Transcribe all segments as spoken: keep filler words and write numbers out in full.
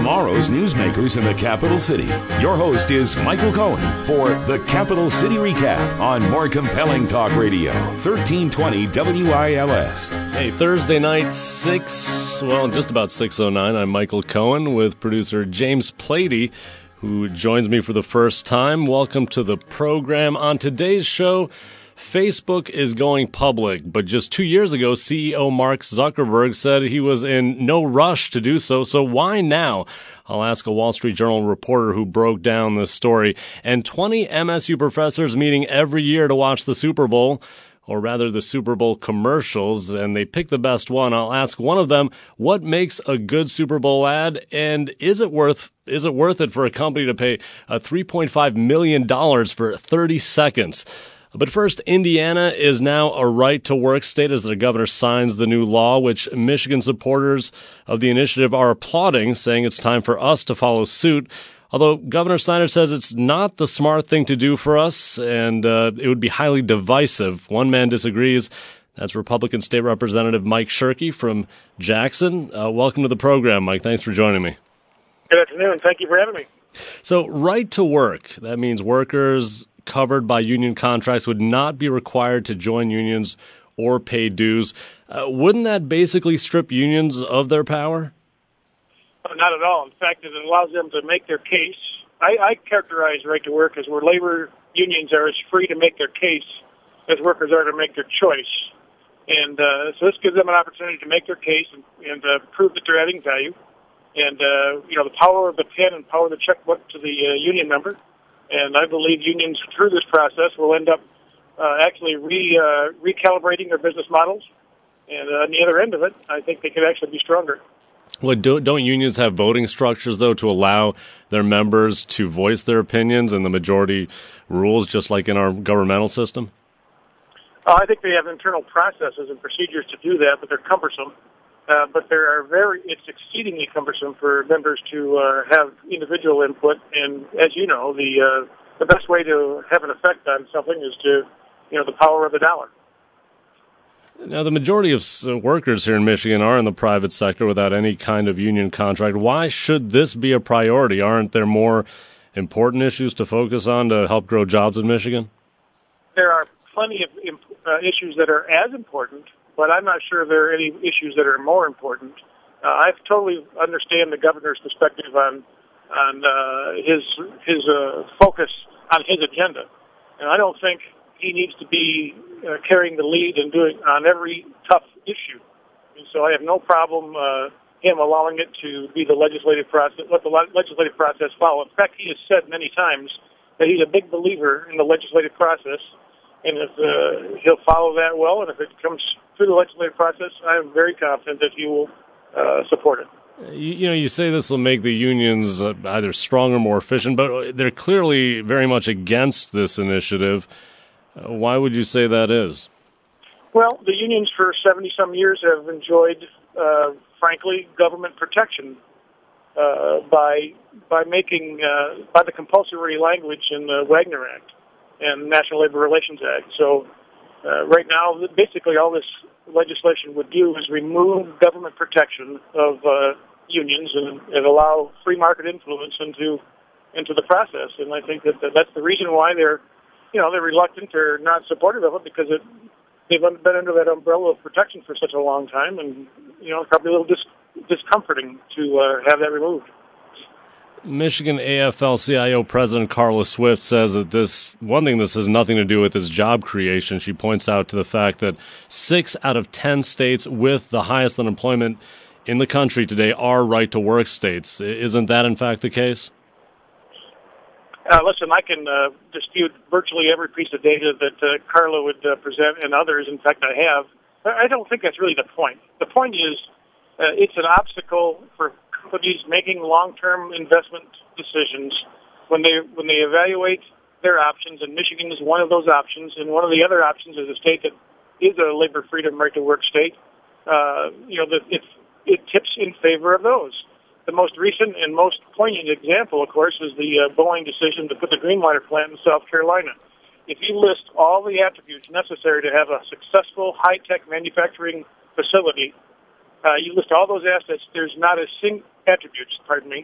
tomorrow's newsmakers in the capital city. Your host is Michael Cohen for the Capital City Recap on More Compelling Talk Radio, thirteen twenty W I L S. Hey, Thursday night, six, well, just about six oh nine. I'm Michael Cohen with producer James Plady, who joins me for the first time. Welcome to the program. On today's show, Facebook is going public, but just two years ago, C E O Mark Zuckerberg said he was in no rush to do so. So why now? I'll ask a Wall Street Journal reporter who broke down this story. And twenty M S U professors meeting every year to watch the Super Bowl, or rather the Super Bowl commercials, and they pick the best one. I'll ask one of them, what makes a good Super Bowl ad, and is it worth is it worth it for a company to pay uh, three point five million dollars for thirty seconds? But first, Indiana is now a right-to-work state as the governor signs the new law, which Michigan supporters of the initiative are applauding, saying it's time for us to follow suit. Although Governor Snyder says it's not the smart thing to do for us, and uh, it would be highly divisive. One man disagrees. That's Republican State Representative Mike Shirkey from Jackson. Uh, welcome to the program, Mike. Thanks for joining me. Good afternoon. Thank you for having me. So, right to work, that means workers covered by union contracts would not be required to join unions or pay dues. Uh, wouldn't that basically strip unions of their power? Uh, not at all. In fact, it allows them to make their case. I, I characterize right to work as where labor unions are as free to make their case as workers are to make their choice. And uh, so this gives them an opportunity to make their case and, and uh, prove that they're adding value. And, uh, you know, the power of the pen and power of the checkbook to the uh, union member. And I believe unions through this process will end up uh, actually re, uh, recalibrating their business models. And uh, on the other end of it, I think they could actually be stronger. Well, do, don't unions have voting structures, though, to allow their members to voice their opinions and the majority rules, just like in our governmental system? Uh, I think they have internal processes and procedures to do that, but they're cumbersome. Uh, but there are very, it's exceedingly cumbersome for members to uh, have individual input. And as you know, the uh, the best way to have an effect on something is to, you know, the power of the dollar. Now, the majority of workers here in Michigan are in the private sector without any kind of union contract. Why should this be a priority? Aren't there more important issues to focus on to help grow jobs in Michigan? There are plenty of uh, issues that are as important, but I'm not sure there are any issues that are more important. Uh, I totally understand the governor's perspective on on uh, his his uh, focus on his agenda, and I don't think he needs to be uh, carrying the lead and doing on every tough issue. And so I have no problem uh, him allowing it to be the legislative process, let the legislative process follow. In fact, he has said many times that he's a big believer in the legislative process, and if uh, he'll follow that well, and if it comes through the legislative process, I'm very confident that he will uh, support it. You, you know, you say this will make the unions uh, either stronger, more efficient, but they're clearly very much against this initiative. Uh, why would you say that is? Well, the unions for seventy-some years have enjoyed, uh, frankly, government protection uh, by by making uh, by the compulsory language in the Wagner Act and National Labor Relations Act. So uh, right now, basically all this legislation would do is remove government protection of uh, unions and, and allow free market influence into into the process. And I think that that's the reason why they're, you know, they're reluctant or not supportive of it, because it, they've been under that umbrella of protection for such a long time, and, you know, it's probably a little dis- discomforting to uh, have that removed. Michigan A F L C I O President Carla Swift says that this, one thing this has nothing to do with is job creation. She points out to the fact that six out of ten states with the highest unemployment in the country today are right-to-work states. Isn't that, in fact, the case? Uh, listen, I can uh, dispute virtually every piece of data that uh, Carla would uh, present, and others. In fact, I have. I don't think that's really the point. The point is uh, it's an obstacle for companies making long-term investment decisions when they when they evaluate their options, and Michigan is one of those options, and one of the other options is a state that is a labor freedom right-to-work state. Uh, you know, that it, it tips in favor of those. The most recent and most poignant example, of course, is the uh, Boeing decision to put the Greenwater plant in South Carolina. If you list all the attributes necessary to have a successful high-tech manufacturing facility, uh, you list all those assets, there's not a single attributes, pardon me,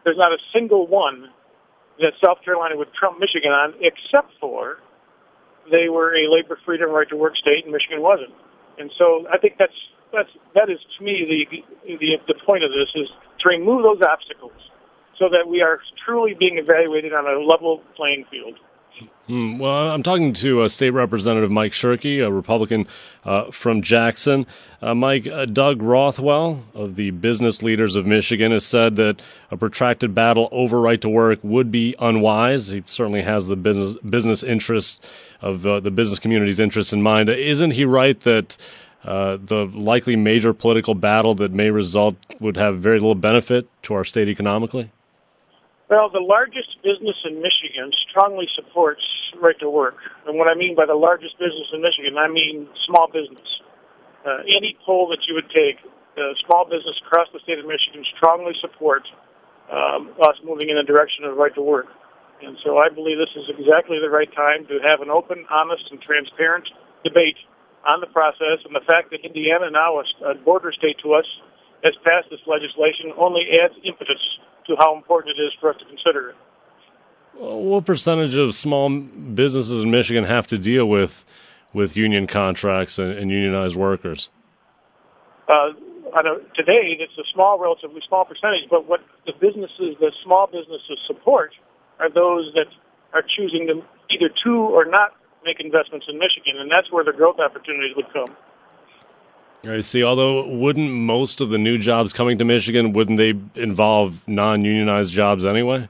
there's not a single one that South Carolina would trump Michigan on, except for they were a labor freedom right to work state and Michigan wasn't. And so I think that's that's that is to me the the the point of this is to remove those obstacles so that we are truly being evaluated on a level playing field. Hmm. Well, I'm talking to uh, State Representative Mike Shirkey, a Republican uh, from Jackson. Uh, Mike, uh, Doug Rothwell of the Business Leaders of Michigan has said that a protracted battle over right to work would be unwise. He certainly has the business business interest of uh, the business community's interest in mind. Isn't he right that uh, the likely major political battle that may result would have very little benefit to our state economically? Well, the largest business in Michigan strongly supports right to work. And what I mean by the largest business in Michigan, I mean small business. Uh, any poll that you would take, uh, small business across the state of Michigan strongly supports um, us moving in the direction of right to work. And so I believe this is exactly the right time to have an open, honest, and transparent debate on the process. And the fact that Indiana, now a border state to us, has passed this legislation only adds impetus to how important it is for us to consider it. Well, what percentage of small businesses in Michigan have to deal with with union contracts and, and unionized workers? Uh, I know today, it's a small, relatively small percentage, but what the businesses, the small businesses support are those that are choosing to either to or not make investments in Michigan, and that's where the growth opportunities would come. I see. Although, wouldn't most of the new jobs coming to Michigan, wouldn't they involve non-unionized jobs anyway?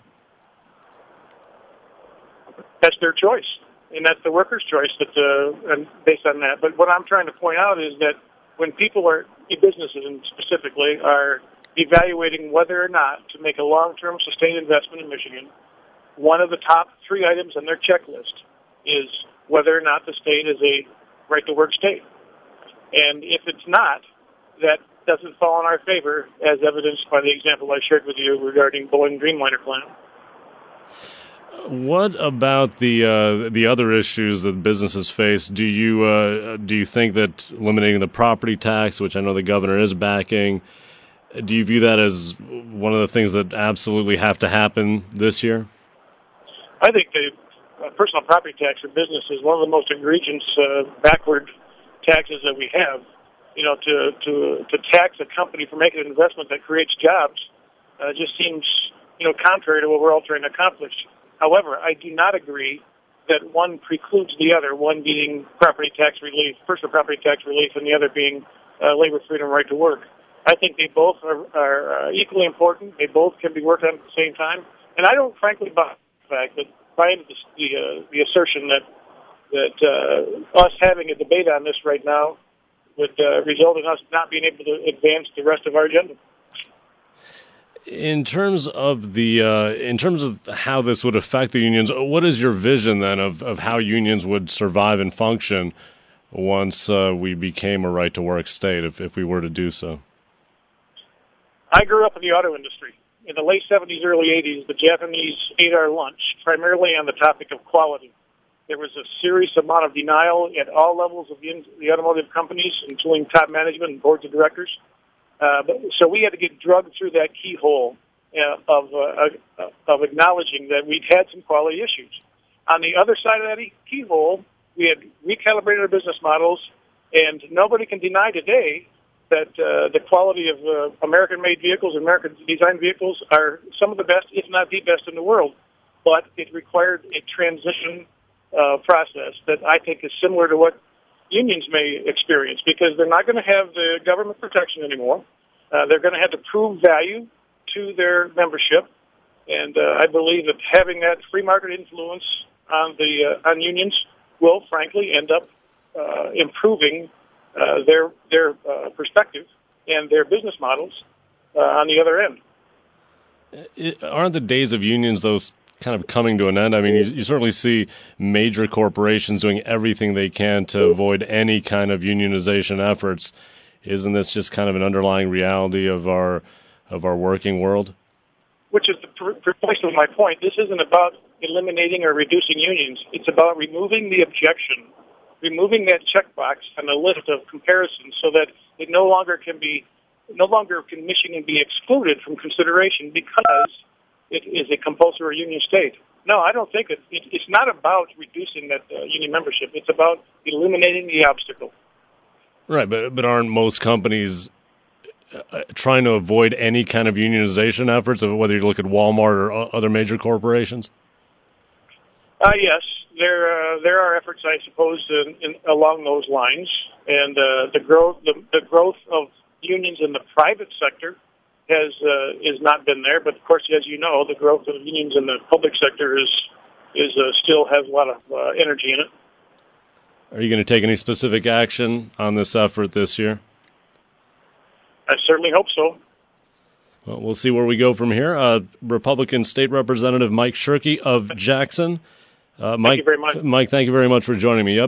That's their choice, and that's the workers' choice that, uh, and based on that. But what I'm trying to point out is that when people are, businesses specifically, are evaluating whether or not to make a long-term sustained investment in Michigan, one of the top three items on their checklist is whether or not the state is a right-to-work state. And if it's not, that doesn't fall in our favor, as evidenced by the example I shared with you regarding Boeing Dreamliner plant. What about the uh, the other issues that businesses face? Do you uh, do you think that eliminating the property tax, which I know the governor is backing, do you view that as one of the things that absolutely have to happen this year? I think the uh, personal property tax for business is one of the most egregious, uh, backward taxes that we have. You know, to to to tax a company for making an investment that creates jobs uh, just seems, you know, contrary to what we're all trying to accomplish. However, I do not agree that one precludes the other, one being property tax relief, personal property tax relief, and the other being uh, labor freedom, right to work. I think they both are, are uh, equally important. They both can be worked on at the same time. And I don't, frankly, buy the fact that buy into the uh, the assertion that that uh, us having a debate on this right now would uh, result in us not being able to advance the rest of our agenda. In terms of the uh, in terms of how this would affect the unions, what is your vision then of, of how unions would survive and function once uh, we became a right to work state, if, if we were to do so? I grew up in the auto industry. In the late seventies, early eighties, the Japanese ate our lunch, primarily on the topic of quality. There was a serious amount of denial at all levels of the, the automotive companies, including top management and boards of directors. Uh, but, so we had to get drugged through that keyhole uh, of uh, uh, of acknowledging that we'd had some quality issues. On the other side of that keyhole, we had recalibrated our business models, and nobody can deny today that uh, the quality of uh, American-made vehicles, American-designed vehicles, are some of the best, if not the best, in the world. But it required a transition uh, process that I think is similar to what unions may experience, because they're not going to have the government protection anymore. Uh, they're going to have to prove value to their membership, and uh, I believe that having that free market influence on the uh, on unions will, frankly, end up uh, improving uh, their their uh, perspective and their business models uh, on the other end. It, aren't the days of unions, though, kind of coming to an end? I mean, you, you certainly see major corporations doing everything they can to avoid any kind of unionization efforts. Isn't this just kind of an underlying reality of our of our working world? Which is precisely my point. This isn't about eliminating or reducing unions. It's about removing the objection, removing that checkbox on the list of comparisons, so that it no longer can be, no longer can Michigan be excluded from consideration because it is a compulsory union state. No, I don't think it, it it's not about reducing that uh, union membership. It's about eliminating the obstacle. Right, but but aren't most companies uh, trying to avoid any kind of unionization efforts, of whether you look at Walmart or other major corporations? Uh, yes, there uh, there are efforts, I suppose, in, in, along those lines, and uh, the growth the, the growth of unions in the private sector has uh, has not been there. But of course, as you know, the growth of unions in the public sector is is uh, still has a lot of uh, energy in it. Are you going to take any specific action on this effort this year? I certainly hope so. Well, we'll see where we go from here. Uh, Republican State Representative Mike Shirkey of Jackson. Uh, Mike, thank you very much. Mike, thank you very much for joining me. Yep.